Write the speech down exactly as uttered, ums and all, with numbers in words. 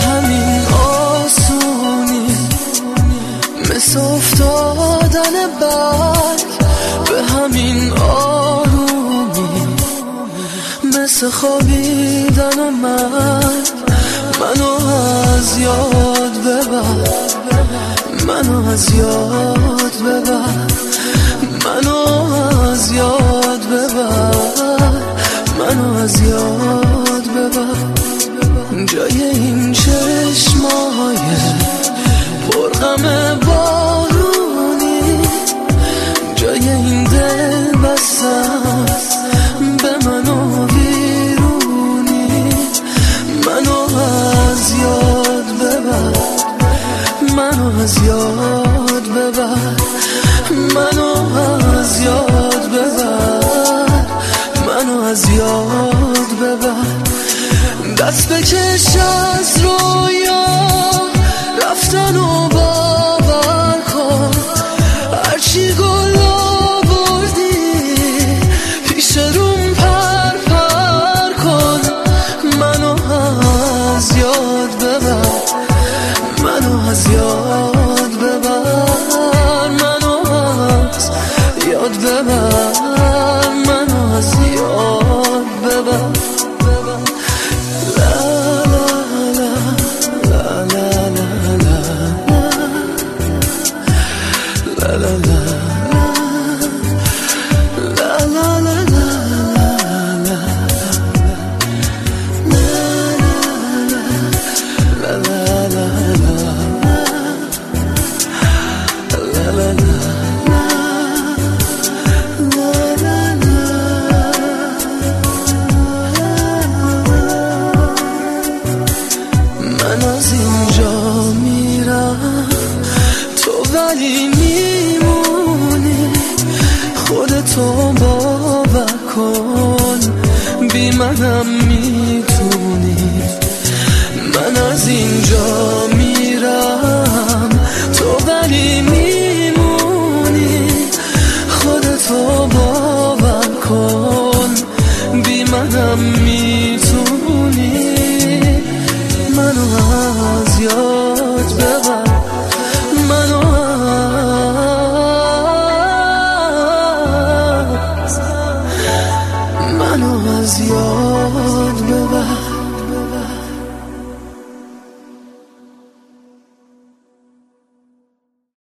همین آسونی، مثل افتادن برگ به همین آرومی، مثل خوابیدن و مرگ. منو از یاد ببر، منو از یاد ببر، منو از یاد ببر، منو از یاد ببر. جای این چشمای پرغم بارونی، جای این دل بستم به منو ویرونی. منو از یاد ببر، منو از یاد ببر، منو از یاد ببر، منو از یاد ببر. دست بکش از رویا رفتن و باور کن، هرچی گل آوردی پیش روم پر پر کن. منو از یاد ببر، منو از یاد ببر، منو از یاد ببر، منو از یاد ببر. من از اینجا میرم تو ولی میمونی، خودتو باور کن بی منم میتونی. من از اینجا